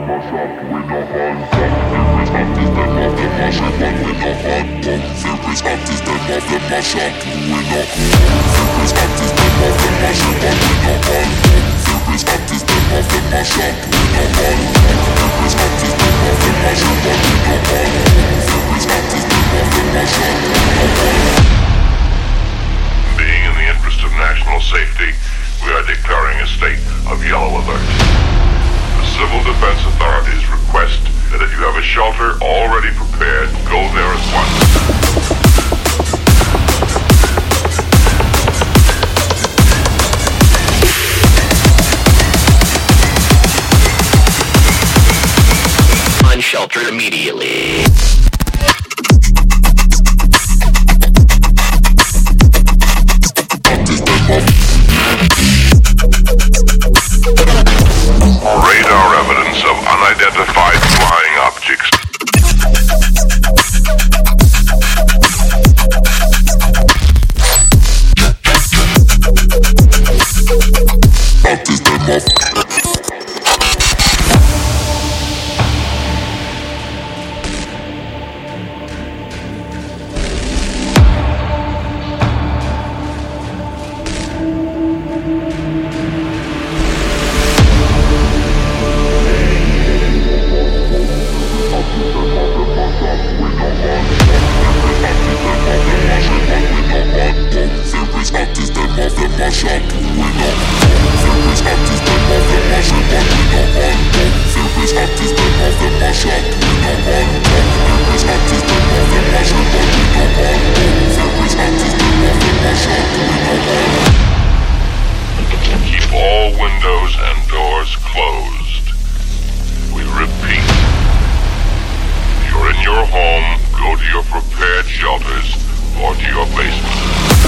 Safety, we are declaring a state of yellow alert. The Civil Defense Authorities request that if you have a shelter already prepared, go there at once. Unsheltered immediately. Radar evidence of unidentified flying objects. Keep all windows and doors closed. We repeat. If you're in your home, go to your prepared shelters or to your basement.